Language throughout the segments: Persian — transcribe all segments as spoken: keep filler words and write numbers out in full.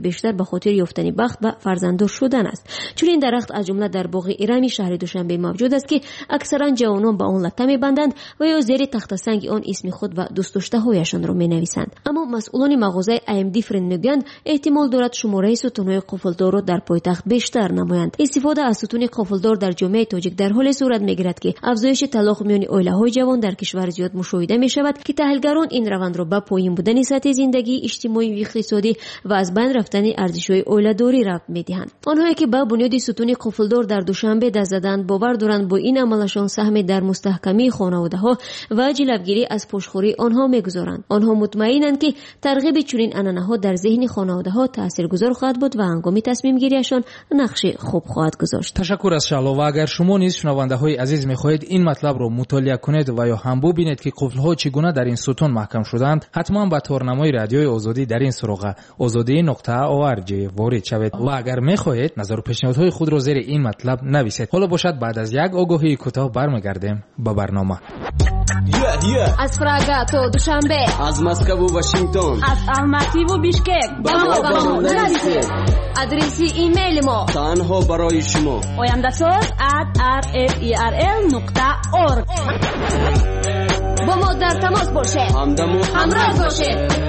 بیشتر به خاطر یافتن بخت و فرزنددار شدن است. چون این درخت از جمله در باغ ایرانی شهر دوشنبه موجود است که اکثرا جوانان به آن لطه می‌بندند و یا زیر تخت سنگ آن اسم خود و دوست داشته‌هایشان را می‌نویسند. اما مسئولان مغازه ای ام دی فرند میگویند احتمال دارد شماره ستون‌های قفلدار را در پایتخت بیشتر نمایند. استفاده از ستون قفلدار در جامعه تاجیک در حال صورت می‌گیرد که افزایش طلاق میان عائله‌های جوان در کشور زیاد مشاهده می‌شود که تحلیلگران این روند را به پایین بودن سطح زندگی اجتماعی و اقتصادی و از بین رفتن ارزش‌های عائله‌داری ربط می‌دهند. آنهایی که به بنیاد ستون قفلدار در دوشنبه دست زدند باور دارند با این عملشان سهم در مستحکمی خانواده‌ها و جلوگیری از پشتخوری آنها می‌گذارند. آنها مطمئنند که ترغیب چنین عنعنه‌ها در ذهن خانواده‌ها تاثیرگذار خواهد بود و هنگام تصمیم گیریشان نقش خوب خواهد گذاشت. تشکر از شعلا. و اگر شما نیز شنونده‌های عزیز می‌خواهید این مطلب را مطالعه کنید و یا هم ببینید که قفل‌ها چگونه در این ستون محکم شدند، حتما به تورنمای رادیوی آزادی در این سراغ آزادی نقطه او آر جی وارد شوید و اگر می‌خواهید نظر و پیشنهادهای خود را زیر این مطلب نویسید. حالا باشد بعد از یک آگاهی کوتاه برمیگردیم به برنامه. Yeah, yeah. از فراغ تا دوشنبه، از مسکو و واشنگتن، از الماتی و بیشکک، با ما با ما نویسید. آدرس ایمیل ما تنها برای شما oyandasaz at r f e r l نقطه org. با ما در تماس باشید، همدم و همراه باشید.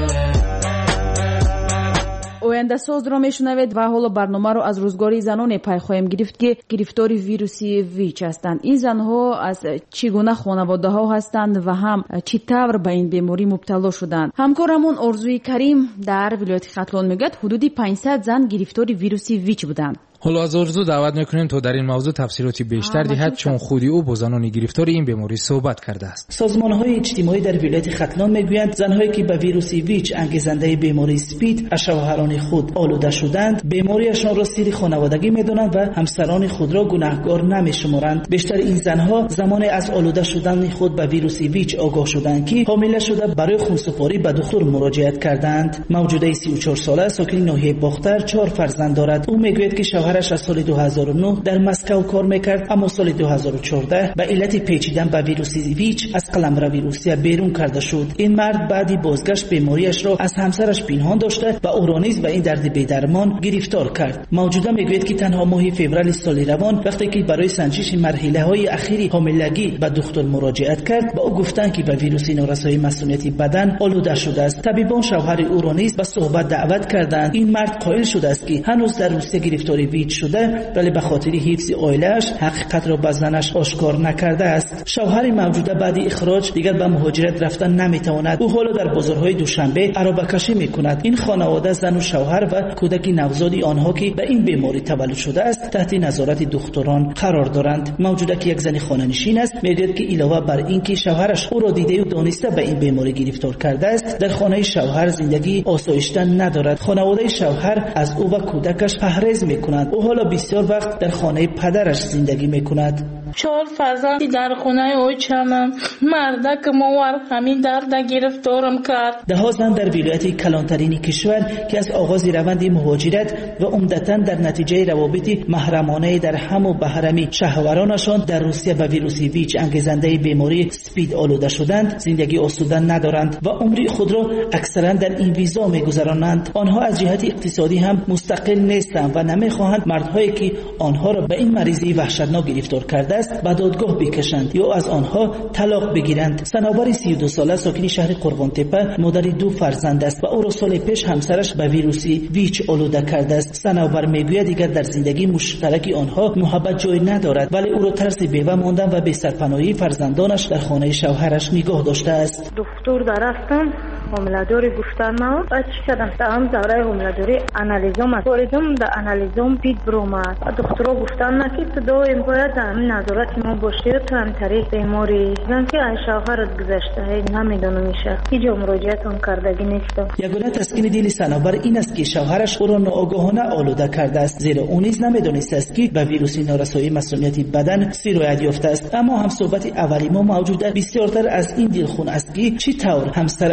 oyandasaz رو میشنوید و حالا برنامه رو از روزگاری زنان پی خواهیم گرفت که گرفتار ویروسی ویچ هستند. این زنها از چگونه خانواده ها هستند و هم چی طور به این بیماری مبتلا شدند. همکارمون آرزوی کریم در ولایت ختلان میگه حدودی پانصد زن گرفتار ویروسی ویچ بودند. حالا از آرزو دعوت میکنیم تا در این موضوع تفصیلاتی بیشتر دهد چون خودی او با زنان گرفتار این بیماری صحبت کرده است. سازمان‌های اجتماعی در ولایت ختلان میگویند زنهایی که به ویروس ویچ انگیزنده بیماری اسپید از شوهران خود آلوده شدند بیماریشان را سیر خانوادگی میدانند و همسران خود را گناهکار نمیشمارند. بیشتر این زنها زمانی از آلوده شدن خود به ویروس ویچ آگاه شدند که حامله شده برای خونسپاری به دکتر مراجعت کردند. موجوده سی و چهار ساله ساکن ناحیه باختر چهار فرزند دارد. او میگوید که شوهرش از سال دو هزار و نه در مسکو کار میکرد اما سال دو هزار و چهارده به علت پیچیدن به ویروس ویچ از قلمرو روسیه بیرون کرده شد. این مرد بعدی بازگشت بیماریش را از همسرش پنهان داشته و او را نیز به این درد بی‌درمان گرفتار کرد. موجوده میگوید که تنها ماه فوریه سال روان وقتی که برای سنجش مرحله های اخیری حاملگی به دکتر مراجعت کرد با او گفتند که به ویروس نارسایی مسئولیت بدن آلوده شده است. طبیبان شوهر او را نیز به صحبت دعوت کردند. این مرد قائل شده است که هنوز در روسیه گرفتار ویچ شده ولی به خاطر حفظ عائله‌اش حقیقت را به زنش آشکار نکرده است. شوهر موجوده بعد اخراج دیگر به مهاجرت رفتن نمیتواند. او حالا در بازارهای دوشنبه عربکشی میکند. این خانواده زن و شوهر و کودک نوزادی آنها که به این بیماری تولد شده است تحت نظارت دکتران قرار دارند. موجوده که یک زن خانه‌نشین است میگوید که علاوه بر اینکه شوهرش او را دیده و دانسته به این بیماری گرفتار کرده است در خانه شوهر زندگی آسایشتن ندارد. خانواده شوهر از او و کودکش پرهیز میکنند. او حالا بسیار وقت در خانه پدرش زندگی میکند. چهار فرزندی در خانه اوچمم مردک موار همین درد گرفتارم کرد. ده ها زن در ولایت کلانترین کشور که از آغاز روند مهاجرت و عمدتاً در نتیجه روابط محرمانه در هم و بهرمی شهوارانشان در روسیه و ویروس ویچ انگیزنده بیماری اسپید آلوده شدند زندگی آسوده ندارند و عمر خود را اکثرا در این ویزا میگذرانند. آنها از جهت اقتصادی هم مستقل نیستند و نمیخواهند مردهایی که آنها را به این مریضی وحشتناک گرفتار کرده است به دادگاه بکشند یا از آنها طلاق بگیرند. صنوبر سی و دو ساله ساکن شهر قربان تپه مادر دو فرزند است و او را سال پیش همسرش به ویروس ویچ آلوده کرده است. صنوبر میگوید دیگر در زندگی مشترک آنها محبت جای ندارد ولی او را ترس بیوه ماندن و بی سرپناهی فرزندانش در خانه شوهرش نگاه داشته است. دکتر درفتم حامله‌داری گفتن ما بعد شدم تمام دوره حامله‌داری آنالیزم کردم در آنالیزم پید برومد دکترها گفتن نه که تو دائم باید همین نظارت ما باشی و تو هم طریق بیماری زن که از شوهرت گذشته نمیدونم میشه هیچ مراجعت هم کردگی نیستم. یگانه تسکین دل صنوبر این است که شوهرش او را ناآگاهانه آلوده کرده است زیرا او نیز نمیدونست است که به ویروس نارسایی مسئولیت بدن سرایت یافته است. اما هم صحبت اولی ما موجوده بسیارتر از این دلخون است که چی طور همسرش دیده و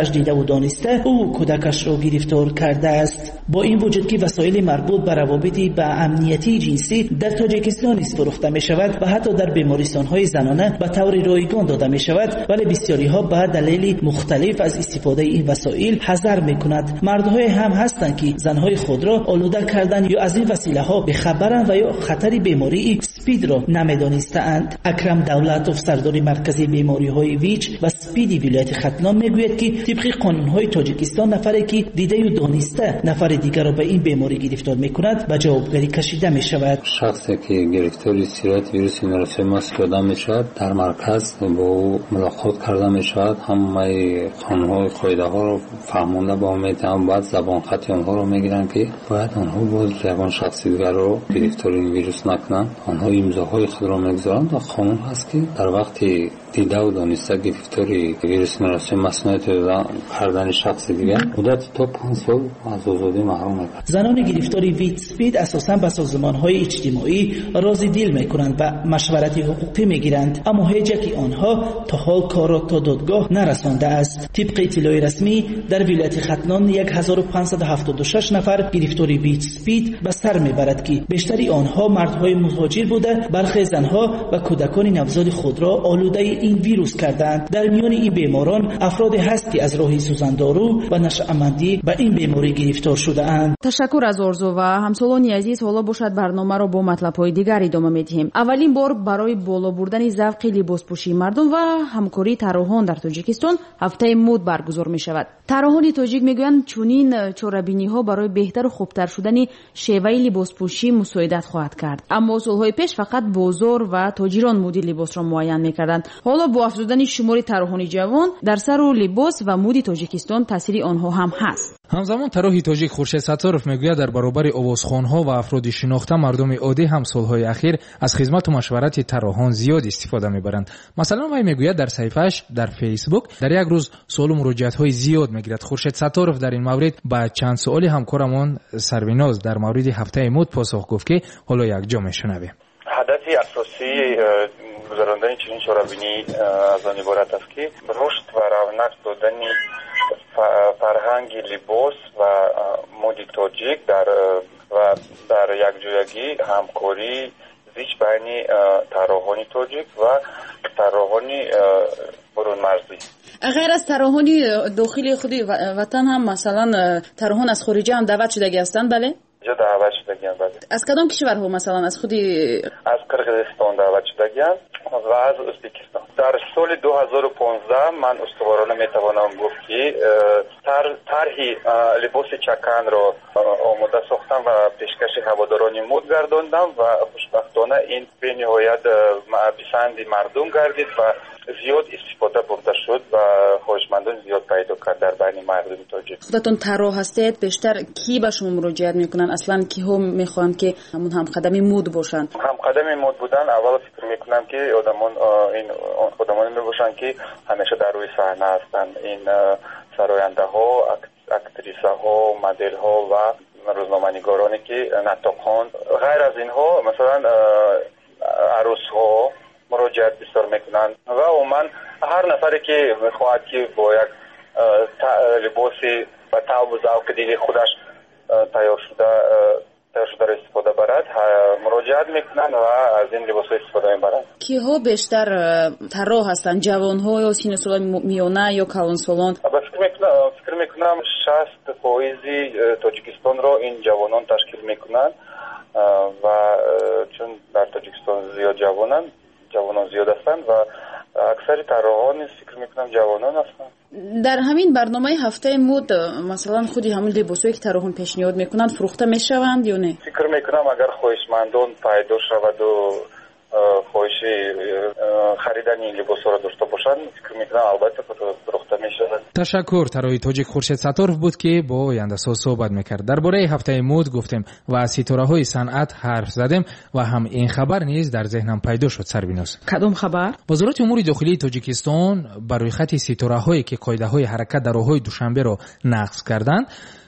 نمودانسته او کودکش را گرفتار کرده است. با این وجود که وسایل مربوط به روابط با امنیتی جنسی در تاجیکستان نیز فروخته می شود و حتی در بیمارستان‌های زنانه به طور رایگان داده می شود، ولی بسیاری ها به دلایل مختلف از استفاده این وسایل حذر می کند. مردهای هم هستند که زنهای خود را آلوده کردن یا از این وسیله ها به خبرند و یا خطر بیماری اسپید را نمیدانستند. اکرم دولتوف سردار مرکزی بیماری های ویچ و اسپید ولایت ختلان میگوید که طبق قانون های تاجیکستان نفری که دیده و دانسته نفر دیگر را به این بیماری گرفتار میکند به جوابگری کشیده می شود. شخصی که گرفتار سیرت ویروس نرسه ماسک شده می شود در مرکز با او ملاقات کرده می شود. همه قانون‌های قاعده ها رو فهمانده با امید هم باید زبان خط آنها رو میگیرن که باید آنها با زبان شخصی دیگر رو گرفتار این ویروس نکنند. آنها امضاهای خود را میگذارند و قانون هست که در وقتی دیده و دانسته گرفتاری ویروس نرسه مسئولیت کردن شخص دیگر مدت تا پنج سال از آزادی محروم می‌کنند. زنان گرفتاری ویت اسپید اساساً به سازمان‌های اجتماعی راضی دل می‌کنند و مشورت حقوقی می‌گیرند، اما هیچ یک آنها تا حال کار را تا دادگاه نرسانده است. طبق اطلاع رسمی در ولایت ختلان هزار و پانصد و هفتاد و شش نفر گرفتاری ویت اسپید به سر می‌برد که بیشتری آنها مردهای مهاجر بوده. برخی زنها و کودکان نوزاد خود را آلوده این ویروس کردند. در میان این بیماران افرادی هست که از راه سوزاندارو و نشأمندی به این بیماری گرفتار شده اند. تشکر از آرزو و همسالانی عزیز. حالا باشد برنامه را با مطلب‌های دیگر ادامه می‌دهیم. اولین بار برای بالا بردن ذوق لباسپوشی مردم و همکاری طراحان در تاجیکستان هفته مد برگزار می‌شود. طراحان تاجیک میگویند چنین چاره‌بینی‌ها برای بهتر و خوبتر شدن شیوه لباسپوشی مساعدت خواهد کرد. اما سال‌های پیش فقط بازار و تاجران مد لباس را معین می‌کردند. حالا با افزودن شمار طراحان جوان در سر و لباس و مد تاجیکستان تاثیر آنها هم هست. همزمان طراح تاجیک خورشید ستارов میگوید در برابر آوازخوان‌ها و افراد شناخته مردم عادی هم سال‌های اخیر از خدمت و مشورت طراحان زیاد استفاده می‌برند. مثلا وی میگوید در صفحه‌اش در فیسبوک در یک روز سوال و مراجعات‌های زیاد می‌گیرد. خورشید ستارов در این مورد با چند سوالی همکارمان سرویناز در مورد هفته مد پاسخ گفت که حالا یک جا میشنویم. هدف اساسی گذراندن چنین چاره‌بینی از آن عبارت است که رشد و رونق دادن فرهنگ لباس و مد تاجیک در و در یک جایگی همکاری زیچ بین طراحان تاجیک و طراحان برون مرزی. غیر از طراحان داخلی خود وطن هم مثلا طراحان از خارج هم دعوت شده هستند؟ بله جا دعوت شده بله. از کدام کشورها مثلا از خودی؟ از قرقیزستان دعوت شده و از ازبکستان. در سال دو هزار و پانزده من استوارانه میتوانم گفت که طرح لباس چکن را آماده ساختم و پیشکش هواداران مد گرداندم و خوشبختانه این به نهایت پسند مردم گردید و زیاد استفاده برده شد و خواهشمندان زیاد پیدا کرد در بین مردم تاجیک. خودتون طراح هستید، بیشتر کی به شما مراجعت میکنن؟ اصلا کی هم میخوان که همون هم قدمی مد باشن؟ هم قدمی مد بودن اول فکر میکنم که آدمان این خودمانی میباشن که همیشه در روی صحنه هستن. این سراینده ها، اکتریسه ها، مدل ها و روزنامه‌نگارانی که نطاقان. غیر از اینها مثلا عروس ها مراجعت بسیار میکنن و عموما هر نفری که میخواهد که با یک لباسی و طعم و ذوق دیگه خودش تیار شده تیار شده را استفاده برد مراجعت میکنن و از این لباس استفاده میبرند. کیها بیشتر طراح هستند؟ جوان ها یا سین سال میانه یا کلان سالان؟ فکر میکنم فکر میکنم شصت فیصد تاجیکستان را این جوانان تشکیل میکنن و چون در تاجیکستان زیاد جوانان جوانان زیاد هستند و اکثر طراحان فکر میکنم جوانان هستند. در همین برنامه هفته مد مثلا خودی همون لباسایی که طراحان پیشنهاد میکنند فروخته میشوند یا نه؟ فکر میکنم اگر خواهشمندان پیدا شود و خواهش خریدن این لباسا را داشته باشند فکر میکنم البته فروخته میشود. تشکر. طراح تاجیک خورشید ستارov بود که با آینده ساز صحبت میکرد. درباره هفته مد گفتیم و از ستاره های صنعت حرف زدیم و هم این خبر نیز در ذهنم پیدا شد. سرویناز کدام خبر؟ وزارت امور داخلی تاجیکستان بر روی خط ستاره هایی که قاعده های حرکت در راههای دوشنبه را نقض کردند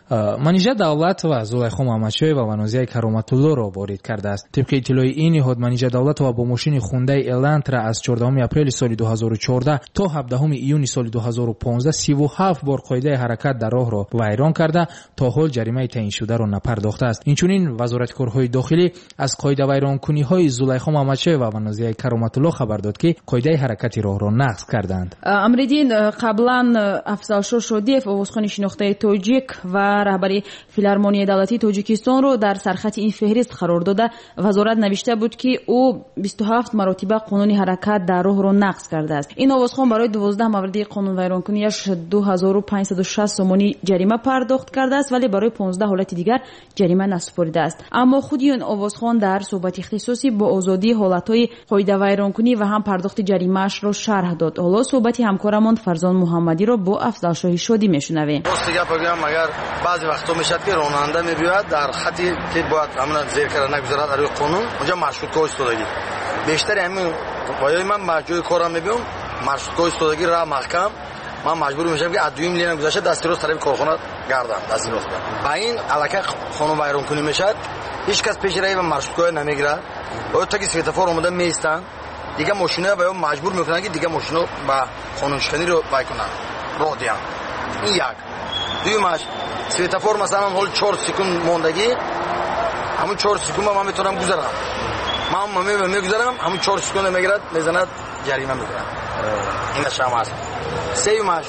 منیژه دولت و زلیخا محمدشاهی و ونوزی کرامت‌الله را وارد کرده است. طبق اطلاع این نهاد منیژه دولت و با ماشین خونده الانترا از چهاردهم اپریل سال دو هزار و چهارده تا هفدهم ایون سال دو هزار و پانزده سی و هفت بار قاعده حرکت در راه را ویران کرده تا حال جریمه تعیین شده را نپرداخته است. اینچنین وزارت کارهای داخلی از قاعده ویرانکنی‌های زلیخا محمدشاهی و ونوزی کرامت‌الله خبر داد که قاعده حرکت راه را نقض کردند. امریدین قبلا افضلشاه شودیف عضوخوان شناخته تاجیک و رهبری فیلارمونی دولتی تاجیکستان رو در سرخط این فهرست قرار داده. وزارت نوشته بود که او بیست و هفت مرتبه قانون حرکت در راه را نقض کرده است. این عضوخوان برای دوازده مورد قانون ویرانکنیش دو هزار و پانصد و شصت سومانی جریمه پرداخت کرده است، ولی برای پانزده حالت دیگر جریمه نسپرده است. اما خود این عضوخوان در صحبت اختصاصی با آزادی حالت‌های قاعده ویرانکنی و هم پرداخت جریمه‌اش را شرح داد. حالا صحبت همکارمان فرزان محمدی را با افضلشاه شادی میشنویم. دیگه بگم اگر بعضی وقتا میشه که راننده میبیاد در خطی که باید همون زیر کرده نگذارد در روی قانون اونجا مشروطه ایستادگی بیشتر همین وای من مجبور کارم میبینم مشروطه ایستادگی را محکم من مجبور میشم که از دویم لینه گذاشته دستی رو طرف کارخانه گردم دستی رو با این علاقه خانم ویران کنی میشه هیچ کس پیش روی مشروطه نمیگیره باید تا که سویتافور اومده میستن دیگه ماشینا باید مجبور میکنن که دیگه ماشینو با قانون شکنی رو بکنن راه دیان. این یک دویمش سویتافور مثلا حال چهار سکوند موندگی همون چهار سکوند من میتونم گذرم من من میگذرم همون چهار سکوند میگیرد میزند جریمه میگیرم. این شما است. سومش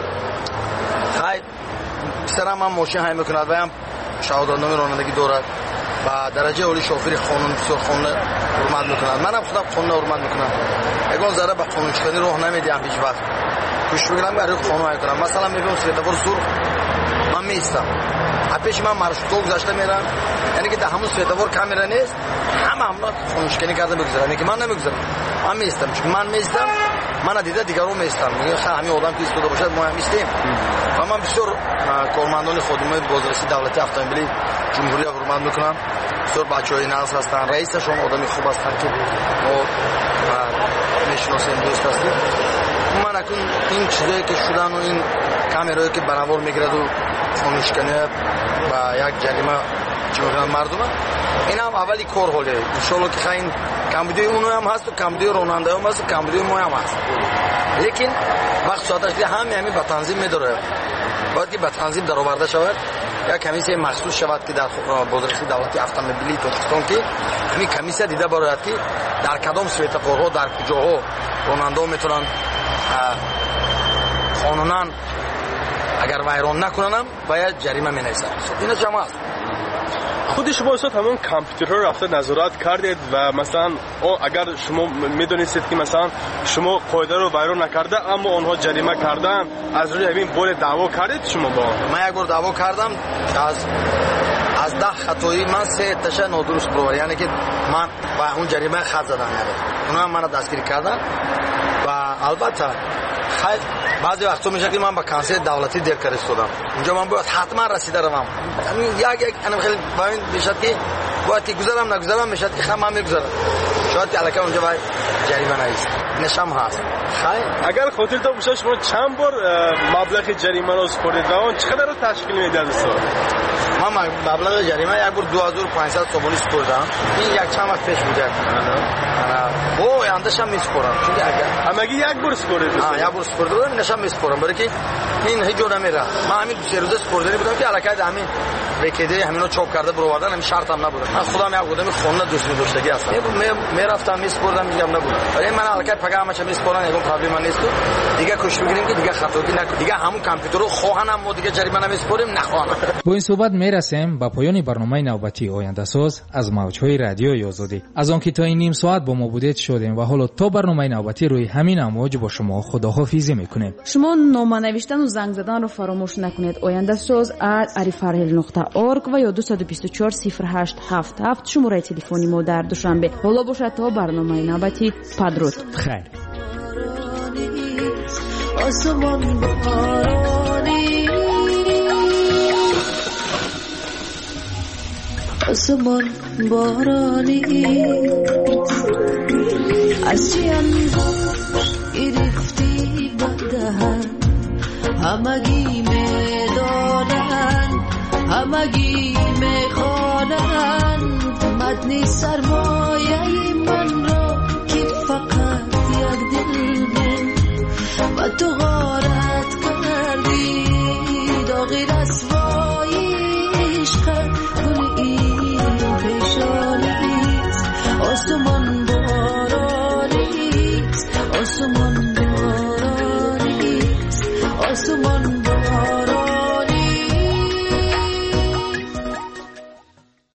خیر سرم من ماشین های میکند و هم شهادتنامه رانندگی دارد و درجه اولی شوفر قانون بسیار قانون حرمت میکند. منم خودم قانون حرمت میکنم. اگه ذره به قانون شکنی راه نمیدیم هیچ وقت گوش بگیرم برای قانون میکنم. مثلا میگم سویتافور سرخ من میستم پیش من مارشرو گذاشته میرم یعنی که در همون سویتافور کامera نیست همه همون قانون شکنی کرده بگذارم میگه من نمیگذارم من میستم چون من میستم من دیده دیگران میستم میگه خیلی همین آدم که ایستاده باشد ما هم میستیم و من بسیار کارمندان خودمون بازرسی دولتی اتومبیلی جمهوری حرمت میکنم. بسیار بچهای ناز هستن رئیسشون آدمی خوب هستن که ما میشناسیم دوست هستیم. من اکنون این چیزایی که شدن و این کامرایی که برابر میگیرد و خونشکنه و یک جریمه چی میگن مردم این هم اولی کار حاله انشالله که خیلی کمبودی اونو هم هست و کمبودی راننده هم هست و کمبودی ما هم هست لیکن وقت ساعتش که همه همین به تنظیم میداره باید که به تنظیم در آورده شود یا کمیسه مخصوص شود که در بازرسی دولتی اتومبیلی تاجیکستان که همین کمیسه دیده باید که در کدام سویتافورها در کجاها راننده میتونن قانونا اگر ویران نکننم باید جریمه مینویسن. اینا جمع است. خود شما استاد همون کامپیوتر رو رفته نظارت کردید و مثلا اگر شما میدونید که مثلا شما قاعده رو ویران نکرده اما اونها جریمه کردن از روی همین بار دعوا کردید شما با من یک بار دعوا کردم از از ده خطایی من سه تشه نادرست برو یعنی که من با اون جریمه خط زدم یعنی اونا من دستگیر کردن و البته خیلی بعضی وقتا میشه که من با کانسل دولتی دیر فرستادم اونجا من باید حتما رسیده روم یعنی یک یک انا خیلی باید میشه که باید گذرم نگذرم میشه که خیلی من میگذرم شاید علاقه اونجا باید جریمه نیست نشم هست. خیلی اگر خاطرتون باشه شما چند بار مبلغ جریمه رو سپردید و اون چقدر رو تشکیل میده استاد؟ من مبلغ جریمه یک بار دو هزار و پانصد سومانی سپردم این یک چند وقت پیش بوده او آیندهش هم میسپرم چون اگر همگی یک بار سپردید ها یک بار سپردم نشم میسپرم برای که این هیچ جور نمیره من همین دو سه روزه سپردنی بودم که علاقه همین بکیده همینو چاپ کرده برو آوردن همین شرط هم نبود من خودم یک بودم خونه دوست داشتگی هستم میرفتم میسپردم میگم نبود ولی من علاقه پیغامش میسپرن یکم پرابلم نیست دیگه کوشش میگیریم که دیگه خطاگی نکنیم دیگه همون کامپیوتر رو خواهنم ما دیگه جریمه نمیسپریم نخواهنم. با این صحبت میرسیم به پایان برنامه نوبتی آینده ساز از موجهای رادیوی آزادی. از آن که تا این نیم ساعت با ما بودید شدیم و حالا تا برنامه نوبتی روی همین امواج با شما خداحافظی میکنیم. شما نامه نوشتن و زنگ زدن رو فراموش نکنید. آینده ساز at arifarhel نقطه org و یا دو دو چهار صفر هشت هفت هفت شماره تلفنی ما در دوشنبه. حالا باشد تا برنامه نوبتی پدرود. خیر. آسمان بارانی آسمان بارانی از چی انگوش گرفتی بدهن همگی میدانن همگی میخوانند متن سرما